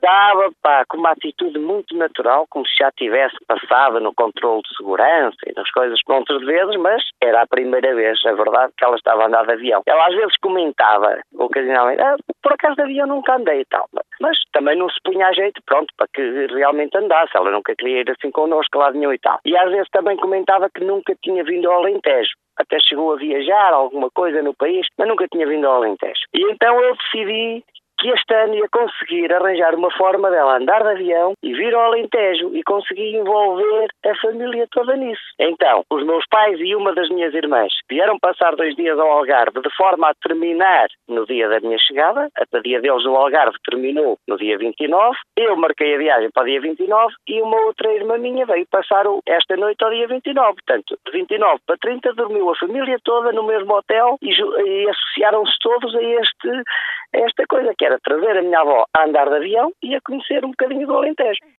comentava, pá, com uma atitude muito natural, como se já tivesse passado no controle de segurança e nas coisas com outras vezes, mas era a primeira vez, é verdade, que ela estava a andar de avião. Ela às vezes comentava, ocasionalmente, por acaso de avião nunca andei e tal, mas também não se punha a jeito, pronto, para que realmente andasse, ela nunca queria ir assim connosco lá nenhum e tal. E às vezes também comentava que nunca tinha vindo ao Alentejo. Até chegou a viajar alguma coisa no país, mas nunca tinha vindo ao Alentejo. E então eu decidi que este ano ia conseguir arranjar uma forma dela andar de avião e vir ao Alentejo e conseguir envolver a família toda nisso. Então, os meus pais e uma das minhas irmãs vieram passar 2 dias ao Algarve de forma a terminar no dia da minha chegada. A dia deles no Algarve terminou no dia 29. Eu marquei a viagem para o dia 29 e uma outra irmã minha veio passar esta noite ao dia 29. Portanto, de 29 para 30 dormiu a família toda no mesmo hotel e associaram-se todos a esta coisa, que era trazer a minha avó a andar de avião e a conhecer um bocadinho do Alentejo.